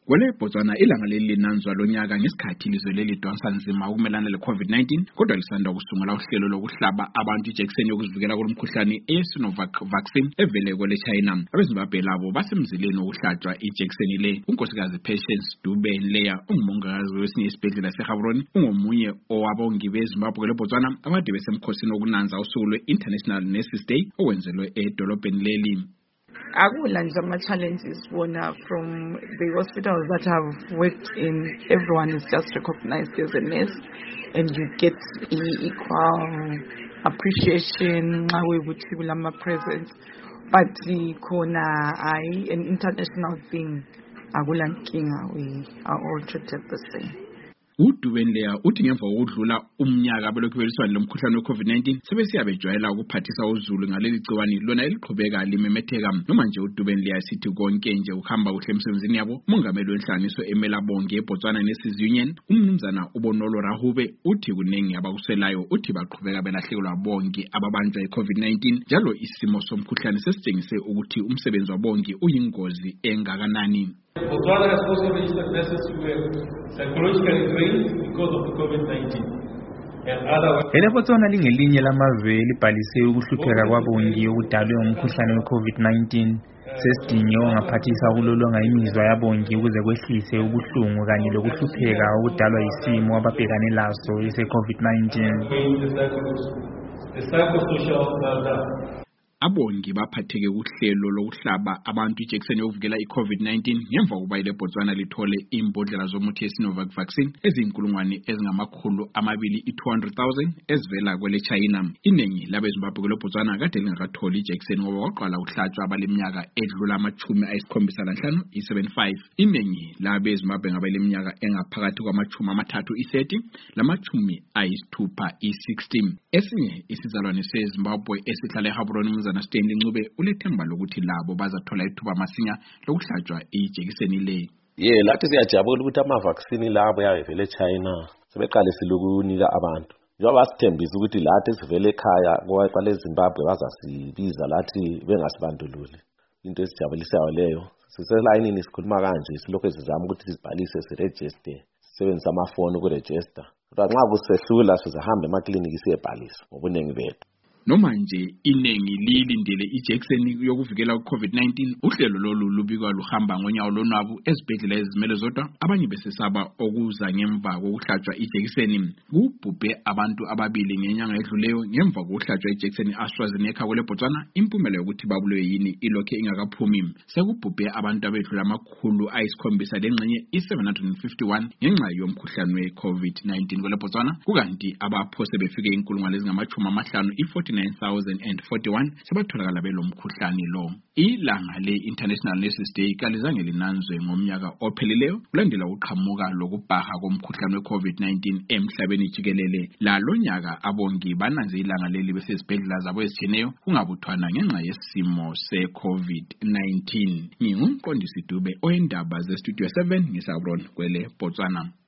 Kwele Botswana ilanga leli linanzwa lonyaka ngesikhathi ilizwe leli lidonsa nzima ukumelana le-COVID-19 kodwa lisanda kusungula uhlelo lokuhlaba abantu ijekiseni yokuzivikela kulomkhuhlane e-Sinovac vaccine evele kwele China. Abezimbabwe labo basemzileni wokuhlatshwa ijekiseni le. Unkosikazi Patience Dube-Nleya ungumongikazi wesinye isibhedlela seGaborone ungomunye owabongi beZimbabwe kwele Botswana abade besemkhosini wokunanza usuku lwe-International Nurses Day owenzelwe edolobheni leli. Akula nje ama-challenges wona from the hospitals that I've worked in. Everyone is just recognized as a nurse and you get equal appreciation nxa kuyikuthi kulama-presence, but khona an international thing akula nkinga, we are all treated the same. Dube-Nleya uthi ngemva kokudlula umnyaka belokhu beliswana lomkhuhlane we-COVID-19 sebesiyabejwayela ukuphathisa uzulu ngaleli gciwane lona eliqhubeka limemetheka. Noma nje Dube-Nleya sithi konke nje ukuhamba kuhle emsebenzini yabo, umongameli wenhlanganiso emela bonke eBotswana Nurses Union umnumzana uBonolo Rahube uthi kunengi abakuselayo, uthi baqhubeka belahlekelwa bonke ababanjwa yi-COVID-19 njalo isimo somkhuhlane sesitshengise ukuthi umsebenzi wabonke uyingozi engakanani. Botswana has also registered nurses who were psychologically drained because of the COVID-19 and other. Botswana lingelinye lamazwe elibhalise ukuhlupheka kwabongi okudalwe umkhuhlane we-COVID-19. Sesidinge ongaphathisa ukulolonga imizwa yabongi ukuze kwehlise ubuhlungu kanye lokuhlupheka okudalwa yisimo ababhekane laso ese-COVID-19. The psychosocial Abongi baphatheke kuhlelo lokuhlaba abantu ijekiseni yokuvikela i-COVID-19 ngemva kokuba iLeBotswana lithole imbodlela zomuthi ye-Sinovac vaccine ezinkulungwane ezingamakhulu amabili 200,000 ezivela kwele China. Inengi labeZimbabwe kweleBotswana kade lingakatholi ijekiseni ngoba kwaqala ukuhlatshwa abaleminyaka edlula ama-75 i-75. Inengi labeZimbabwe ngabaleminyaka engaphakathi kwama-30 i-30 lama-60 i-16. Esinye isizalwane seZimbabwe esihlala eGaborone Stanley Ncube ulethemba lokuthi labo bazathola ithuba masinya lokuhlatshwa ijekiseni le. Lathi siyajabula ukuthi ama-vaccine labo yavele China sebeqalisile ukunika abantu. Njengoba basithembisa ukuthi lathi sivele ekhaya kwale Zimbabwe bazasibiza lathi bengasibandululi. Into esijabulisayo leyo. Siselayinini sikhuluma kanje silokho sizama ukuthi sibhalise siregister. Sisebenzisa amafoni ukuregister. Kodwa nxa kusehlula sizahamba emakliniki siyebhalisa ngobunengi bethu. Noma nje inengi lilindele ijekiseni yokuvikela ku-COVID-19, uhlelo lolu lubikwa luhamba ngonyawo lonwabu ezibhedlela ezimele zodwa, abanye besesaba okuza ngemva kokuhlatshwa ijekiseni. Kubhubhe abantu ababili ngenyanga edluleyo ngemva kokuhlatshwa ijekiseni AstraZeneca kwele Botswana, impumela yokuthi babulwe yini ilokhe ingakaphumi. Sekubhubhe abantu abedlula amakhulu ayisi-7 lengxenye i-751 ngenxa yomkhuhlane we-COVID-19 kwele Botswana, kukanti abaphose befike inkulungwane ezingama-50 i-49,041 sebatholakala belomkhuhlane lo. Ilanga le-International Nurses Day kalizange linanzwe ngomnyaka ophelileyo kulandela ukuqhamuka lokubhaha komkhuhlane we-COVID-19 emhlabeni jikelele. Lalonyaka abongi bananze ilanga leli besezibhedlela zabo ezitshiyeneyo kungabuthwana ngenxa yesimo se-COVID-19. Ngingumqondisi Dube oyindaba ze-Studio 7 ngeGaborone kwele Botswana.